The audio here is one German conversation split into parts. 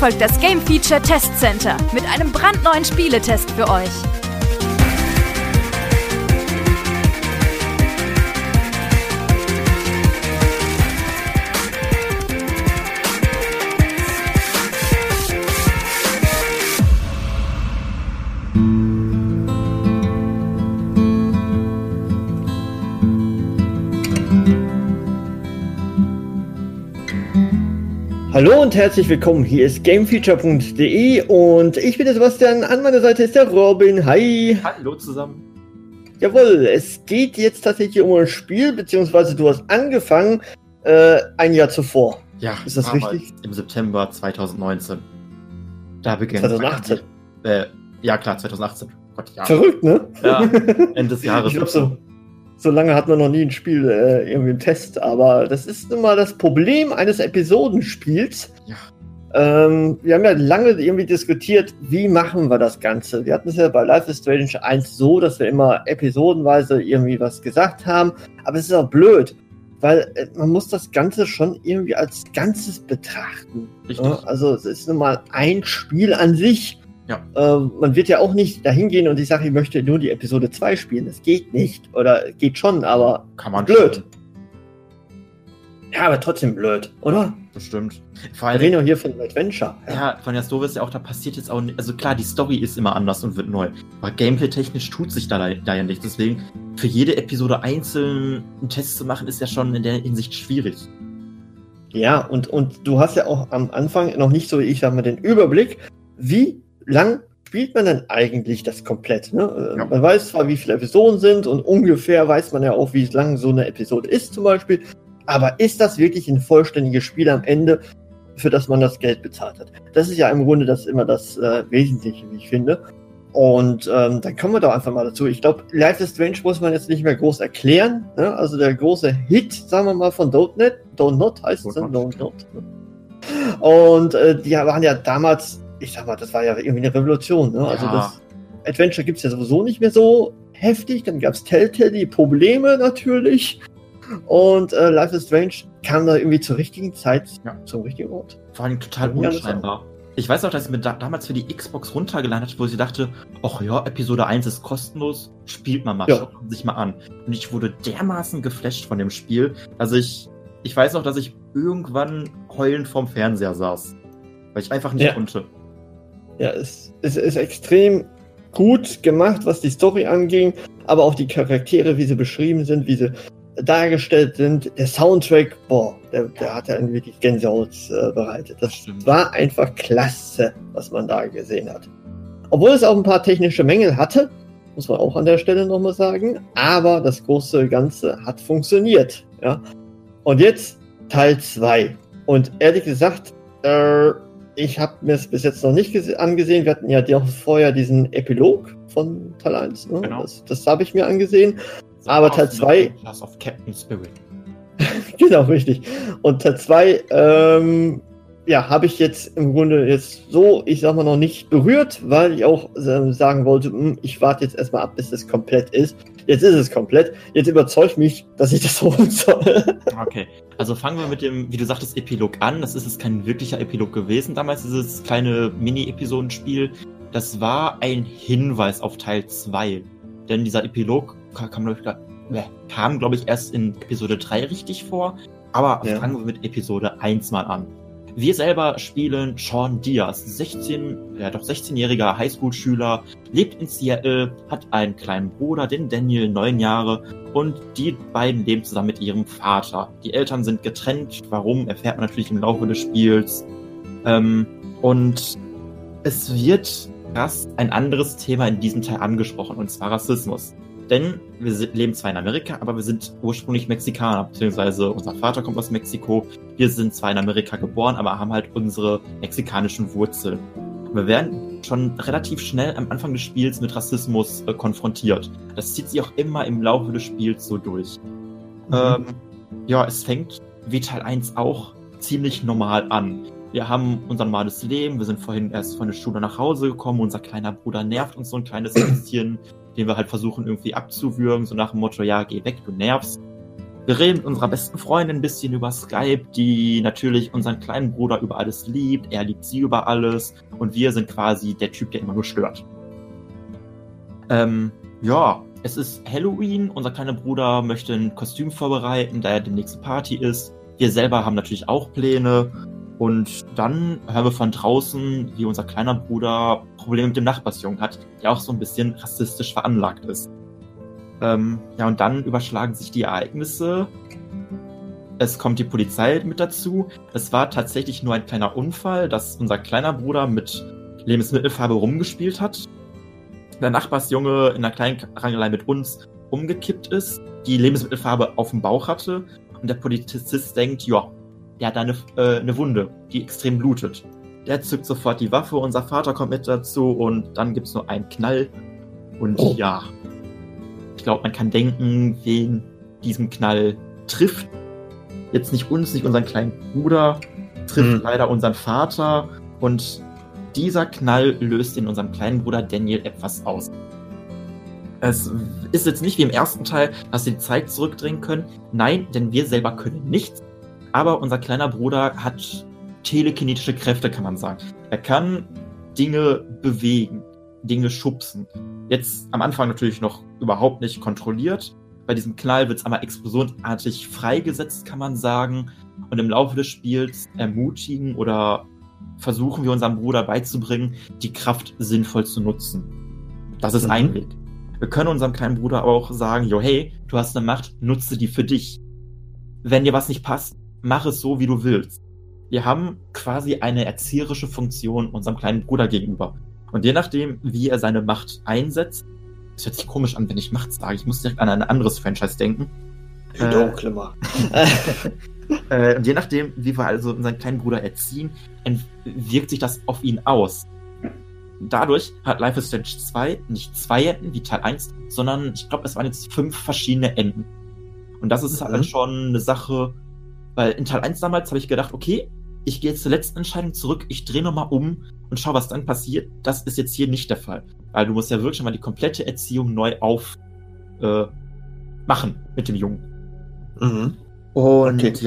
folgt das Game Feature Test Center mit einem brandneuen Spieletest für euch. Hallo und herzlich willkommen, hier ist gamefeature.de und ich bin der Sebastian, an meiner Seite ist der Robin, hi! Hallo zusammen! Jawohl, es geht jetzt tatsächlich um ein Spiel, beziehungsweise du hast angefangen, ein Jahr zuvor. Ja, ist das richtig? Im September 2019. Da beginnt 2018? Ja klar, 2018. Gott, ja. Verrückt, ne? Ja, Ende des Jahres. Ich glaube, so lange hat man noch nie ein Spiel irgendwie im Test, aber das ist nun mal das Problem eines Episodenspiels. Ja. Wir haben ja lange irgendwie diskutiert, wie machen wir das Ganze. Wir hatten es ja bei Life is Strange 1 so, dass wir immer episodenweise irgendwie was gesagt haben, aber es ist auch blöd, weil man muss das Ganze schon irgendwie als Ganzes betrachten. Richtig. Ja? Also es ist nun mal ein Spiel an sich. Ja. Man wird ja auch nicht dahin gehen und ich sage, ich möchte nur die Episode 2 spielen. Das geht nicht. Oder geht schon, aber kann man blöd. Schon. Ja, aber trotzdem blöd, oder? Bestimmt. Wir reden ja hier von Adventure. Ja, von der Story ist ja auch, da passiert jetzt auch nicht. Also klar, die Story ist immer anders und wird neu. Aber gameplay-technisch tut sich da ja nichts. Deswegen, für jede Episode einzeln einen Test zu machen, ist ja schon in der Hinsicht schwierig. Ja, und du hast ja auch am Anfang noch nicht so, ich sag mal, den Überblick, wie lang spielt man denn eigentlich das komplett? Ne? Ja. Man weiß zwar, wie viele Episoden sind und ungefähr weiß man ja auch, wie lang so eine Episode ist zum Beispiel, aber ist das wirklich ein vollständiges Spiel am Ende, für das man das Geld bezahlt hat? Das ist ja im Grunde immer das Wesentliche, wie ich finde. Und dann kommen wir doch einfach mal dazu. Ich glaube, Life is Strange muss man jetzt nicht mehr groß erklären. Ne? Also der große Hit, sagen wir mal, von Don't heißt es dann? Don't Not. Ne? Und die waren ja damals, ich sag mal, das war ja irgendwie eine Revolution. Ne? Ja. Also das Adventure gibt es ja sowieso nicht mehr so heftig. Dann gab es Telltale, die Probleme natürlich. Und Life is Strange kam da irgendwie zur richtigen Zeit, zum richtigen Ort. Vor allem total unscheinbar. Ich weiß auch, dass ich mir damals für die Xbox runtergeladen hatte, wo ich dachte, ach ja, Episode 1 ist kostenlos, spielt man mal, schaut man sich mal an. Und ich wurde dermaßen geflasht von dem Spiel, dass ich weiß noch, dass ich irgendwann heulend vorm Fernseher saß. Weil ich einfach nicht konnte. Ja, es ist extrem gut gemacht, was die Story anging, aber auch die Charaktere, wie sie beschrieben sind, wie sie dargestellt sind. Der Soundtrack, der hat ja wirklich Gänsehaut bereitet. Das war einfach klasse, was man da gesehen hat. Obwohl es auch ein paar technische Mängel hatte, muss man auch an der Stelle nochmal sagen, aber das große Ganze hat funktioniert. Ja? Und jetzt Teil 2. Und ehrlich gesagt, ich habe mir es bis jetzt noch nicht angesehen. Wir hatten ja auch vorher diesen Epilog von Teil 1. Ne? Genau. Das habe ich mir angesehen. Aber Teil 2... of Captain Spirit. Genau, richtig. Und Teil 2, habe ich jetzt im Grunde jetzt so, ich sag mal, noch nicht berührt, weil ich auch sagen wollte, ich warte jetzt erstmal ab, bis es komplett ist. Jetzt ist es komplett. Jetzt überzeugt mich, dass ich das holen soll. Okay, also fangen wir mit dem, wie du sagtest, Epilog an. Das ist jetzt kein wirklicher Epilog gewesen. Damals dieses kleine Mini-Episodenspiel. Das war ein Hinweis auf Teil 2. Denn dieser Epilog kam, glaube ich, erst in Episode 3 richtig vor. Aber fangen wir mit Episode 1 mal an. Wir selber spielen Sean Diaz, 16-jähriger Highschool-Schüler, lebt in Seattle, hat einen kleinen Bruder, den Daniel, 9 Jahre, und die beiden leben zusammen mit ihrem Vater. Die Eltern sind getrennt. Warum, erfährt man natürlich im Laufe des Spiels. Und es wird ein anderes Thema in diesem Teil angesprochen, und zwar Rassismus. Denn wir leben zwar in Amerika, aber wir sind ursprünglich Mexikaner, beziehungsweise unser Vater kommt aus Mexiko. Wir sind zwar in Amerika geboren, aber haben halt unsere mexikanischen Wurzeln. Wir werden schon relativ schnell am Anfang des Spiels mit Rassismus konfrontiert. Das zieht sich auch immer im Laufe des Spiels so durch. Es fängt, wie Teil 1 auch, ziemlich normal an. Wir haben unser normales Leben, wir sind vorhin erst von der Schule nach Hause gekommen, unser kleiner Bruder nervt uns so ein kleines bisschen, den wir halt versuchen irgendwie abzuwürgen, so nach dem Motto, ja, geh weg, du nervst. Wir reden mit unserer besten Freundin ein bisschen über Skype, die natürlich unseren kleinen Bruder über alles liebt. Er liebt sie über alles. Und wir sind quasi der Typ, der immer nur stört. Es ist Halloween. Unser kleiner Bruder möchte ein Kostüm vorbereiten, da er die nächste Party ist. Wir selber haben natürlich auch Pläne. Und dann hören wir von draußen, wie unser kleiner Bruder Probleme mit dem Nachbarsjungen hat, der auch so ein bisschen rassistisch veranlagt ist. Und dann überschlagen sich die Ereignisse. Es kommt die Polizei mit dazu. Es war tatsächlich nur ein kleiner Unfall, dass unser kleiner Bruder mit Lebensmittelfarbe rumgespielt hat. Der Nachbarsjunge in einer kleinen Rangelei mit uns umgekippt ist, die Lebensmittelfarbe auf dem Bauch hatte und der Polizist denkt, ja, der hat eine Wunde, die extrem blutet. Der zückt sofort die Waffe, unser Vater kommt mit dazu und dann gibt's nur einen Knall. Und ich glaube, man kann denken, wen diesem Knall trifft. Jetzt nicht uns, nicht unseren kleinen Bruder, trifft leider unseren Vater und dieser Knall löst in unserem kleinen Bruder Daniel etwas aus. Es ist jetzt nicht wie im ersten Teil, dass wir die Zeit zurückdrehen können. Nein, denn wir selber können nichts. Aber unser kleiner Bruder hat telekinetische Kräfte, kann man sagen. Er kann Dinge bewegen, Dinge schubsen. Jetzt am Anfang natürlich noch überhaupt nicht kontrolliert. Bei diesem Knall wird es einmal explosionsartig freigesetzt, kann man sagen. Und im Laufe des Spiels ermutigen oder versuchen wir unserem Bruder beizubringen, die Kraft sinnvoll zu nutzen. Das ist ein Weg. Wir können unserem kleinen Bruder auch sagen, jo, hey, du hast eine Macht, nutze die für dich. Wenn dir was nicht passt, mach es so, wie du willst. Wir haben quasi eine erzieherische Funktion unserem kleinen Bruder gegenüber. Und je nachdem, wie er seine Macht einsetzt, es hört sich komisch an, wenn ich Macht sage, ich muss direkt an ein anderes Franchise denken. Und je nachdem, wie wir also unseren kleinen Bruder erziehen, wirkt sich das auf ihn aus. Dadurch hat Life is Strange 2 nicht 2 Enden wie Teil 1, sondern ich glaube, es waren jetzt 5 verschiedene Enden. Und das ist halt schon eine Sache, weil in Teil 1 damals habe ich gedacht, okay, ich gehe jetzt zur letzten Entscheidung zurück, ich drehe nochmal um und schau, was dann passiert. Das ist jetzt hier nicht der Fall. Weil du musst ja wirklich mal die komplette Erziehung neu machen mit dem Jungen. Und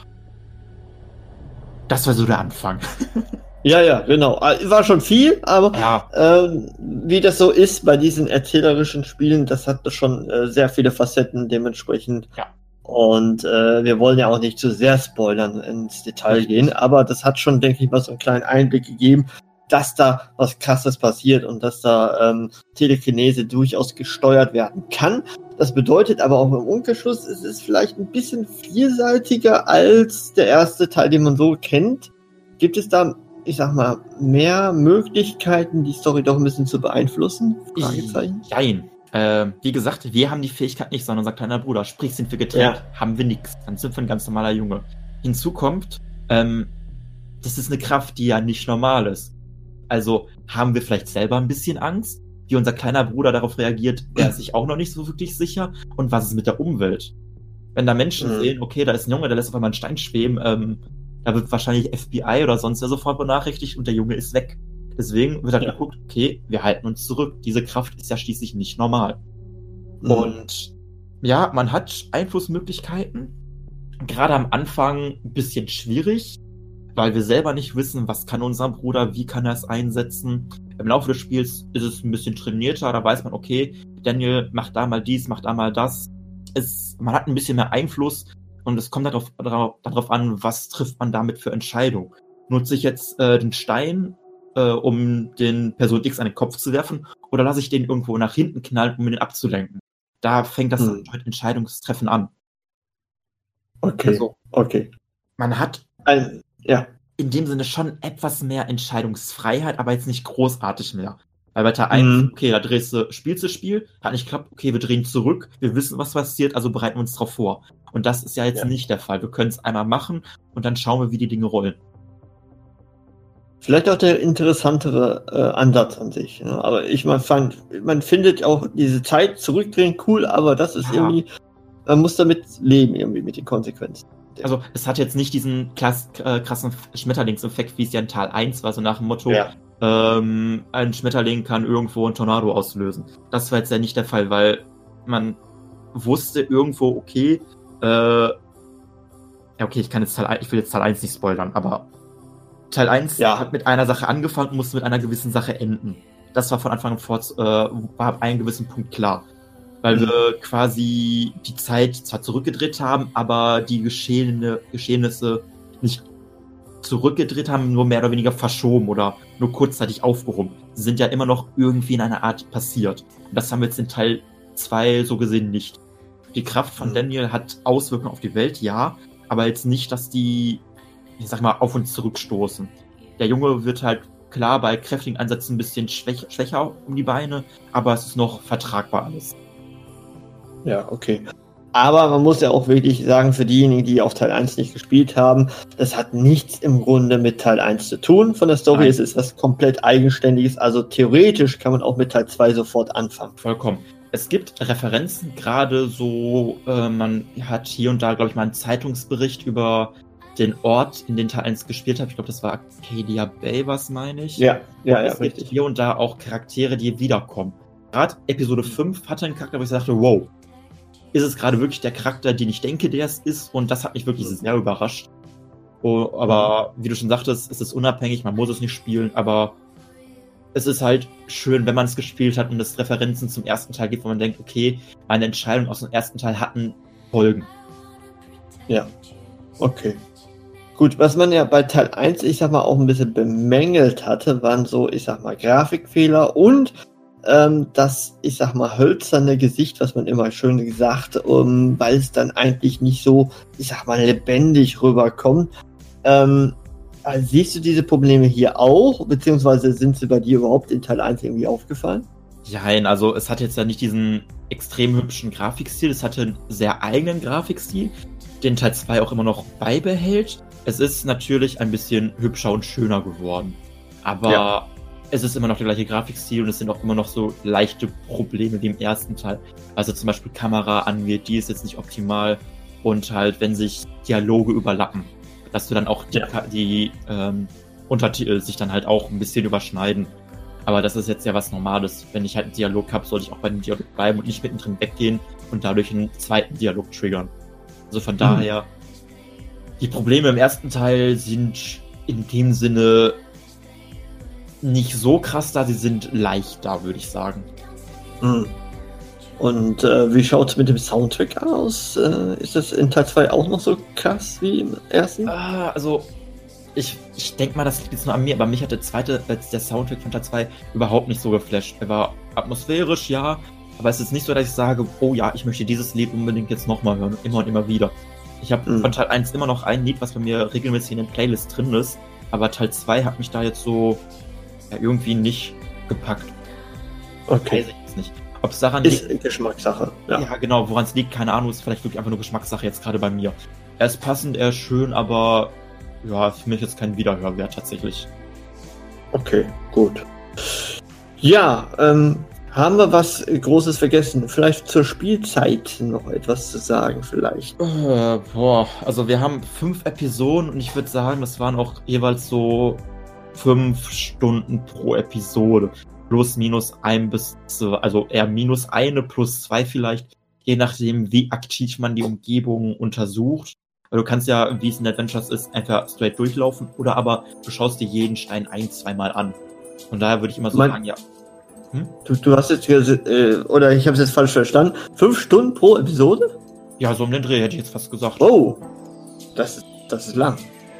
das war so der Anfang. Ja, genau. War schon viel, aber wie das so ist bei diesen erzählerischen Spielen, das hat schon sehr viele Facetten dementsprechend. Ja. Und wir wollen ja auch nicht zu sehr spoilern ins Detail gehen, aber das hat schon, denke ich mal, so einen kleinen Einblick gegeben, dass da was Krasses passiert und dass da Telekinese durchaus gesteuert werden kann. Das bedeutet aber auch im Umkehrschluss, es ist vielleicht ein bisschen vielseitiger als der erste Teil, den man so kennt. Gibt es da, ich sag mal, mehr Möglichkeiten, die Story doch ein bisschen zu beeinflussen? Fragezeichen. Nein. Wie gesagt, wir haben die Fähigkeit nicht, sondern unser kleiner Bruder. Sprich, sind wir getrennt, haben wir nichts. Dann sind wir ein ganz normaler Junge. Hinzu kommt, das ist eine Kraft, die ja nicht normal ist. Also haben wir vielleicht selber ein bisschen Angst, wie unser kleiner Bruder darauf reagiert, der ist sich auch noch nicht so wirklich sicher. Und was ist mit der Umwelt? Wenn da Menschen sehen, okay, da ist ein Junge, der lässt auf einmal einen Stein schweben, da wird wahrscheinlich FBI oder sonst wer sofort benachrichtigt und der Junge ist weg. Deswegen wird halt geguckt, okay, wir halten uns zurück. Diese Kraft ist ja schließlich nicht normal. Und ja, man hat Einflussmöglichkeiten. Gerade am Anfang ein bisschen schwierig, weil wir selber nicht wissen, was kann unser Bruder, wie kann er es einsetzen. Im Laufe des Spiels ist es ein bisschen trainierter, da weiß man, okay, Daniel macht da mal dies, macht da mal das. Man hat ein bisschen mehr Einfluss und es kommt darauf an, was trifft man damit für Entscheidungen. Nutze ich jetzt den Stein, um den Person X an den Kopf zu werfen, oder lasse ich den irgendwo nach hinten knallen, um ihn abzulenken? Da fängt das Entscheidungstreffen an. Okay, also, okay. Man hat in dem Sinne schon etwas mehr Entscheidungsfreiheit, aber jetzt nicht großartig mehr. Weil bei Teil 1, okay, da spielst du Spiel, hat nicht geklappt, okay, wir drehen zurück, wir wissen, was passiert, also bereiten wir uns drauf vor. Und das ist ja jetzt nicht der Fall. Wir können es einmal machen und dann schauen wir, wie die Dinge rollen. Vielleicht auch der interessantere Ansatz an sich. Ne? Aber man findet auch diese Zeit zurückdrehen cool, aber das ist irgendwie, man muss damit leben, irgendwie mit den Konsequenzen. Also es hat jetzt nicht diesen krassen Schmetterlingseffekt, wie es ja in Teil 1 war, so nach dem Motto, ein Schmetterling kann irgendwo einen Tornado auslösen. Das war jetzt ja nicht der Fall, weil man wusste irgendwo, okay, okay, ich will jetzt Teil 1 nicht spoilern, aber Teil 1 hat mit einer Sache angefangen und musste mit einer gewissen Sache enden. Das war von Anfang an war ab einem gewissen Punkt klar. Weil wir quasi die Zeit zwar zurückgedreht haben, aber die Geschehnisse nicht zurückgedreht haben, nur mehr oder weniger verschoben oder nur kurzzeitig aufgehoben. Sie sind ja immer noch irgendwie in einer Art passiert. Und das haben wir jetzt in Teil 2 so gesehen nicht. Die Kraft von Daniel hat Auswirkungen auf die Welt, ja, aber jetzt nicht, dass die, ich sag mal, auf uns zurückstoßen. Der Junge wird halt klar bei kräftigen Einsätzen ein bisschen schwächer um die Beine, aber es ist noch vertragbar alles. Ja, okay. Aber man muss ja auch wirklich sagen, für diejenigen, die auf Teil 1 nicht gespielt haben, das hat nichts im Grunde mit Teil 1 zu tun von der Story. Nein. Es ist was komplett Eigenständiges. Also theoretisch kann man auch mit Teil 2 sofort anfangen. Vollkommen. Es gibt Referenzen, gerade so, man hat hier und da, glaube ich, mal einen Zeitungsbericht über den Ort, in den Teil 1 gespielt habe. Ich glaube, das war Arcadia Bay, was meine ich? Ja, es gibt hier und da auch Charaktere, die wiederkommen. Gerade Episode 5 hatte einen Charakter, wo ich dachte, wow, ist es gerade wirklich der Charakter, den ich denke, der es ist? Und das hat mich wirklich sehr überrascht. Oh, aber wie du schon sagtest, es ist unabhängig, man muss es nicht spielen, aber es ist halt schön, wenn man es gespielt hat und es Referenzen zum ersten Teil gibt, wo man denkt, okay, meine Entscheidungen aus dem ersten Teil hatten Folgen. Ja, okay. Gut, was man ja bei Teil 1, ich sag mal, auch ein bisschen bemängelt hatte, waren so, ich sag mal, Grafikfehler und das, ich sag mal, hölzerne Gesicht, was man immer schön gesagt, weil es dann eigentlich nicht so, ich sag mal, lebendig rüberkommt. Also siehst du diese Probleme hier auch, beziehungsweise sind sie bei dir überhaupt in Teil 1 irgendwie aufgefallen? Nein, also es hat jetzt ja nicht diesen extrem hübschen Grafikstil, es hatte einen sehr eigenen Grafikstil, den Teil 2 auch immer noch beibehält. Es ist natürlich ein bisschen hübscher und schöner geworden, aber es ist immer noch der gleiche Grafikstil und es sind auch immer noch so leichte Probleme wie im ersten Teil. Also zum Beispiel Kamera angeht, die ist jetzt nicht optimal und halt, wenn sich Dialoge überlappen, dass du dann auch die Untertitel sich dann halt auch ein bisschen überschneiden. Aber das ist jetzt ja was Normales. Wenn ich halt einen Dialog habe, sollte ich auch bei dem Dialog bleiben und nicht mittendrin weggehen und dadurch einen zweiten Dialog triggern. Also von daher, die Probleme im ersten Teil sind in dem Sinne nicht so krass da, sie sind leichter, würde ich sagen. Und wie schaut es mit dem Soundtrack aus? Ist das in Teil 2 auch noch so krass wie im ersten? Also, ich denke mal, das liegt jetzt nur an mir, aber mich hat der Soundtrack von Teil 2 überhaupt nicht so geflasht. Er war atmosphärisch, ja, aber es ist nicht so, dass ich sage, oh ja, ich möchte dieses Lied unbedingt jetzt nochmal hören, immer und immer wieder. Ich habe von Teil 1 immer noch ein Lied, was bei mir regelmäßig in den Playlists drin ist, aber Teil 2 hat mich da jetzt so irgendwie nicht gepackt. Okay. Weiß ich jetzt nicht. Ob es daran liegt. Ist Geschmackssache. Ja, genau. Woran es liegt, keine Ahnung. Ist vielleicht wirklich einfach nur Geschmackssache jetzt gerade bei mir. Er ist passend, er ist schön, aber ja, für mich jetzt kein Wiederhörwert tatsächlich. Okay, gut. Ja, haben wir was Großes vergessen? Vielleicht zur Spielzeit noch etwas zu sagen, vielleicht? Also wir haben 5 Episoden und ich würde sagen, das waren auch jeweils so 5 Stunden pro Episode. Plus, minus 1 bis 2, also eher minus 1 plus 2 vielleicht, je nachdem, wie aktiv man die Umgebung untersucht. Weil du kannst ja, wie es in Adventures ist, einfach straight durchlaufen oder aber du schaust dir jeden Stein 1-2 Mal an. Von daher würde ich immer so sagen, ja. Du hast jetzt, oder ich habe es jetzt falsch verstanden, 5 Stunden pro Episode? Ja, so um den Dreh hätte ich jetzt fast gesagt. Oh, das ist lang.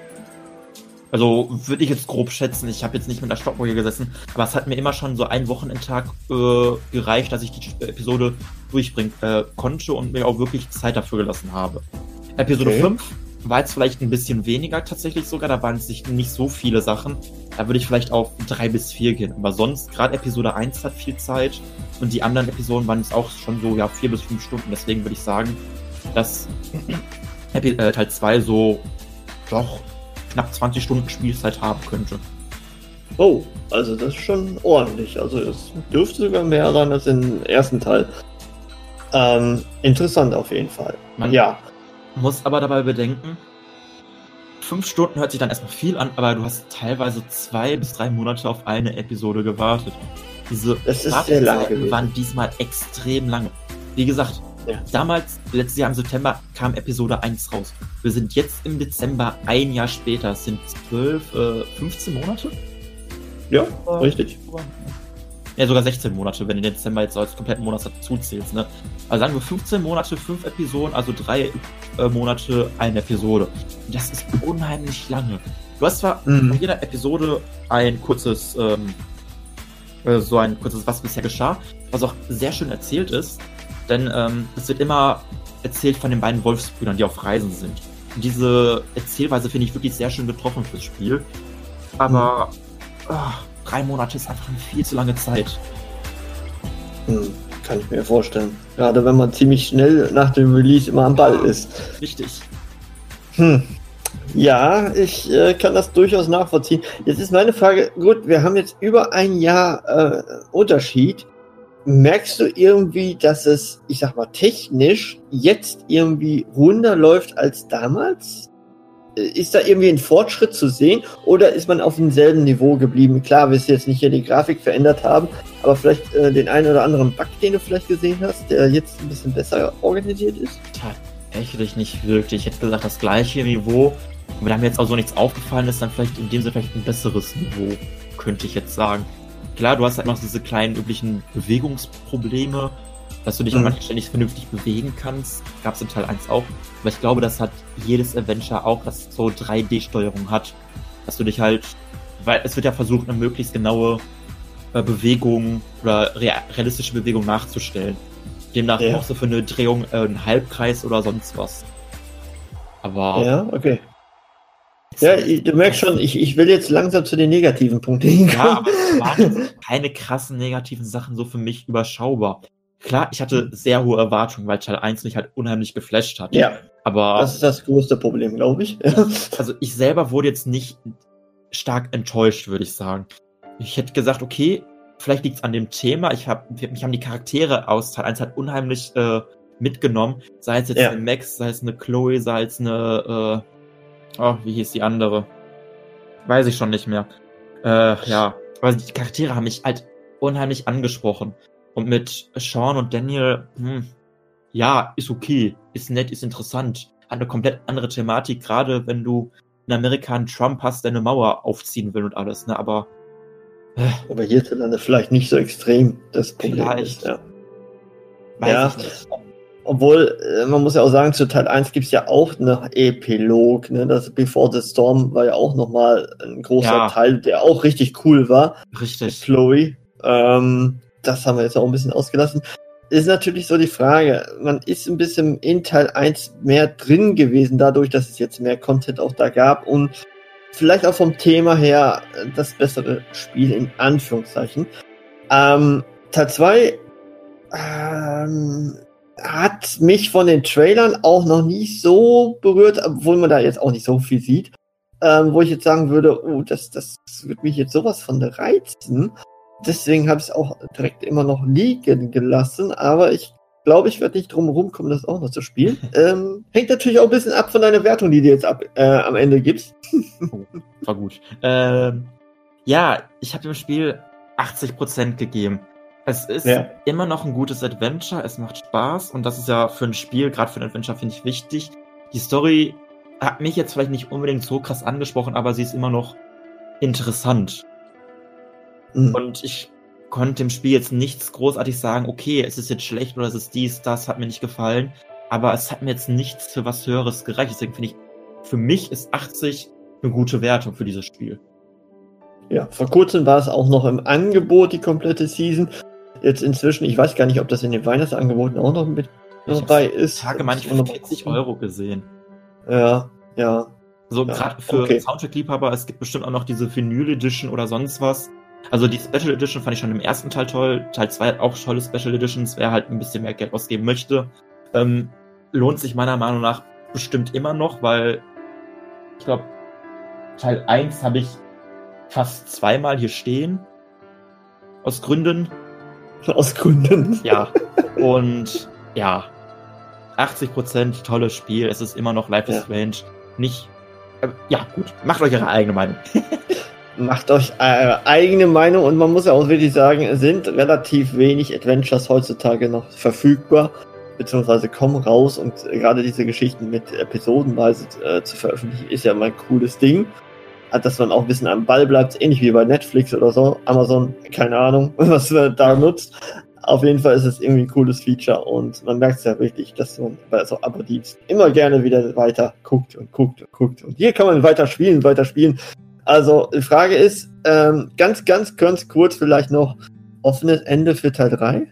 Also würde ich jetzt grob schätzen, ich habe jetzt nicht mit der Stoppuhr hier gesessen, aber es hat mir immer schon so ein Wochenendtag gereicht, dass ich die Episode durchbringen konnte und mir auch wirklich Zeit dafür gelassen habe. Episode 5 war jetzt vielleicht ein bisschen weniger tatsächlich sogar, da waren es nicht so viele Sachen. Da würde ich vielleicht auf 3 bis 4 gehen, aber sonst, gerade Episode 1 hat viel Zeit und die anderen Episoden waren jetzt auch schon so 4 bis 5 Stunden, deswegen würde ich sagen, dass Teil 2 so doch knapp 20 Stunden Spielzeit haben könnte. Oh, also das ist schon ordentlich. Also es dürfte sogar mehr sein als im ersten Teil. Interessant auf jeden Fall. Man muss aber dabei bedenken, 5 Stunden hört sich dann erstmal viel an, aber du hast teilweise 2 bis 3 Monate auf eine Episode gewartet. Diese Wartezeiten waren diesmal extrem lange. Wie gesagt, Damals, letztes Jahr im September, kam Episode 1 raus. Wir sind jetzt im Dezember, ein Jahr später. Es sind 15 Monate? Ja, richtig. Ja, sogar 16 Monate, wenn du den Dezember jetzt als kompletten Monat dazu zählst, ne? Also sagen wir 15 Monate, 5 Episoden, also 3 Monate, eine Episode. Das ist unheimlich lange. Du hast zwar in jeder Episode ein kurzes, was bisher geschah, was auch sehr schön erzählt ist, denn es wird immer erzählt von den beiden Wolfsbrüdern, die auf Reisen sind. Und diese Erzählweise finde ich wirklich sehr schön getroffen fürs Spiel. Aber 3 Monate ist einfach eine viel zu lange Zeit. Kann ich mir vorstellen. Gerade wenn man ziemlich schnell nach dem Release immer am Ball ist. Richtig. Ja, ich kann das durchaus nachvollziehen. Jetzt ist meine Frage, gut, wir haben jetzt über ein Jahr Unterschied. Merkst du irgendwie, dass es, ich sag mal, technisch jetzt irgendwie runder läuft als damals? Ist da irgendwie ein Fortschritt zu sehen oder ist man auf demselben Niveau geblieben? Klar, wir jetzt nicht hier die Grafik verändert haben, aber vielleicht den einen oder anderen Bug, den du vielleicht gesehen hast, der jetzt ein bisschen besser organisiert ist? Tatsächlich nicht wirklich. Ich hätte gesagt, das gleiche Niveau. Aber da mir jetzt auch so nichts aufgefallen ist, dann vielleicht in dem Sinne vielleicht ein besseres Niveau, könnte ich jetzt sagen. Klar, du hast halt noch diese kleinen üblichen Bewegungsprobleme, dass du dich an manchen Stellen nicht vernünftig bewegen kannst. Gab es in Teil 1 auch. Aber ich glaube, das hat jedes Adventure auch, das so 3D-Steuerung hat. Dass du dich halt, weil es wird ja versucht, eine möglichst genaue Bewegung oder realistische Bewegung nachzustellen. Demnach brauchst du für eine Drehung einen Halbkreis oder sonst was. Aber... Ja, okay. Ja, du merkst schon, ich will jetzt langsam zu den negativen Punkten hinkommen. Ja, aber es waren keine krassen negativen Sachen so für mich überschaubar. Klar, ich hatte sehr hohe Erwartungen, weil Teil 1 mich halt unheimlich geflasht hat. Ja, aber das ist das größte Problem, glaube ich. Also ich selber wurde jetzt nicht stark enttäuscht, würde ich sagen. Ich hätte gesagt, okay, vielleicht liegt es an dem Thema. Mich haben die Charaktere aus Teil 1 halt unheimlich mitgenommen. Sei es jetzt eine Max, sei es eine Chloe, sei es eine... wie hieß die andere? Weiß ich schon nicht mehr. Ja, aber die Charaktere haben mich halt unheimlich angesprochen. Und mit Sean und Daniel, ja, ist okay, ist nett, ist interessant. Hat eine komplett andere Thematik, gerade wenn du in Amerika einen Trump hast, der eine Mauer aufziehen will und alles, ne, aber... Aber hierzulande vielleicht nicht so extrem das Problem vielleicht. Ist, ja. Weiß ich nicht. Obwohl, man muss ja auch sagen, zu Teil 1 gibt es ja auch einen Epilog, ne? Das Before the Storm war ja auch nochmal ein großer Teil, der auch richtig cool war. Richtig. Mit Chloe. Das haben wir jetzt auch ein bisschen ausgelassen. Ist natürlich so die Frage, man ist ein bisschen in Teil 1 mehr drin gewesen, dadurch, dass es jetzt mehr Content auch da gab und vielleicht auch vom Thema her das bessere Spiel in Anführungszeichen. Teil 2 hat mich von den Trailern auch noch nicht so berührt, obwohl man da jetzt auch nicht so viel sieht, wo ich jetzt sagen würde, das wird mich jetzt sowas von reizen. Deswegen habe ich es auch direkt immer noch liegen gelassen, aber ich glaube, ich werde nicht drum herum kommen, das auch noch zu spielen. Hängt natürlich auch ein bisschen ab von deiner Wertung, die du jetzt am Ende gibst. War gut. Ja, ich habe dem Spiel 80% gegeben. Es ist immer noch ein gutes Adventure, es macht Spaß und das ist ja für ein Spiel, gerade für ein Adventure, finde ich wichtig. Die Story hat mich jetzt vielleicht nicht unbedingt so krass angesprochen, aber sie ist immer noch interessant. Und ich konnte dem Spiel jetzt nichts großartig sagen, okay, es ist jetzt schlecht oder es ist dies, das, hat mir nicht gefallen, aber es hat mir jetzt nichts für was Höheres gereicht. Deswegen finde ich, für mich ist 80 eine gute Wertung für dieses Spiel. Ja, vor kurzem war es auch noch im Angebot, die komplette Season. Jetzt inzwischen, ich weiß gar nicht, ob das in den Weihnachtsangeboten auch noch mit dabei ist. Ich habe manchmal 40 Euro gesehen. Ja. So gerade für Soundtrack-Liebhaber, es gibt bestimmt auch noch diese Vinyl Edition oder sonst was. Also die Special Edition fand ich schon im ersten Teil toll. Teil 2 hat auch tolle Special Editions, wer halt ein bisschen mehr Geld ausgeben möchte. Lohnt sich meiner Meinung nach bestimmt immer noch, weil ich glaube, Teil 1 habe ich fast zweimal hier stehen. Aus Gründen. Ja. Und ja, 80% tolles Spiel. Es ist immer noch Life is Strange. Nicht. Ja, gut. Macht euch eure eigene Meinung. Macht euch eure eigene Meinung und man muss ja auch wirklich sagen, es sind relativ wenig Adventures heutzutage noch verfügbar. beziehungsweise kommen raus und gerade diese Geschichten mit episodenweise zu veröffentlichen, ist ja mal ein cooles Ding. Dass man auch ein bisschen am Ball bleibt, ähnlich wie bei Netflix oder so, Amazon, keine Ahnung, was man da nutzt. Auf jeden Fall ist es irgendwie ein cooles Feature und man merkt es ja wirklich, dass man bei so Abo-Dienst immer gerne wieder weiter guckt. Und hier kann man weiter spielen. Also, die Frage ist, ganz kurz vielleicht noch, offenes Ende für Teil 3?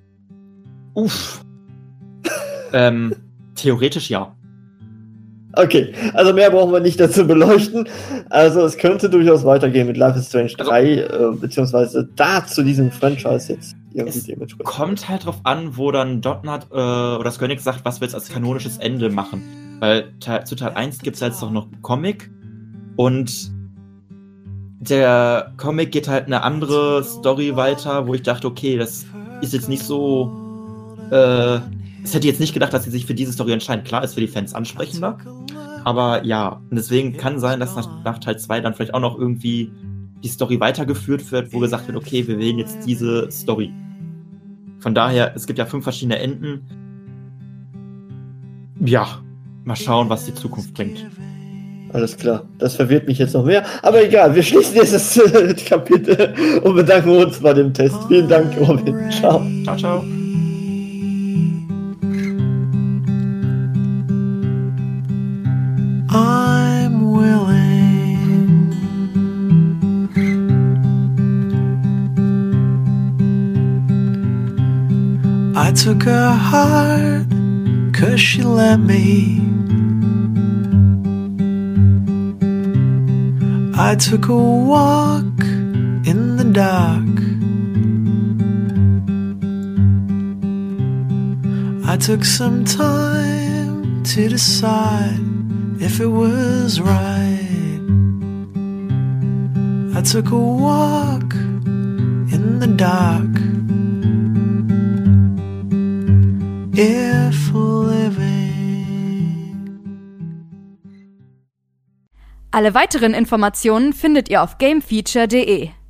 Theoretisch ja. Okay, also mehr brauchen wir nicht dazu beleuchten. Also es könnte durchaus weitergehen mit Life is Strange 3, beziehungsweise da zu diesem Franchise jetzt irgendwie dementsprechend. Kommt halt drauf an, wo dann Dotnod oder Square Enix sagt, was wir jetzt als kanonisches Ende machen. Weil zu Teil 1 gibt es jetzt doch noch einen Comic und der Comic geht halt eine andere Story weiter, wo ich dachte, okay, das ist jetzt nicht so... Ich hätte jetzt nicht gedacht, dass sie sich für diese Story entscheiden. Klar, ist für die Fans ansprechender. Aber ja, und deswegen kann sein, dass nach Teil 2 dann vielleicht auch noch irgendwie die Story weitergeführt wird, wo gesagt wird, okay, wir wählen jetzt diese Story. Von daher, es gibt ja 5 verschiedene Enden. Ja, mal schauen, was die Zukunft bringt. Alles klar, das verwirrt mich jetzt noch mehr. Aber egal, wir schließen jetzt das Kapitel und bedanken uns bei dem Test. Vielen Dank, Robin. Ciao. Ciao, ciao. I'm willing. I took her heart 'cause she let me. I took a walk in the dark. I took some time to decide if it was right. I took a walk in the dark. If living. Alle weiteren Informationen findet ihr auf gamefeature.de.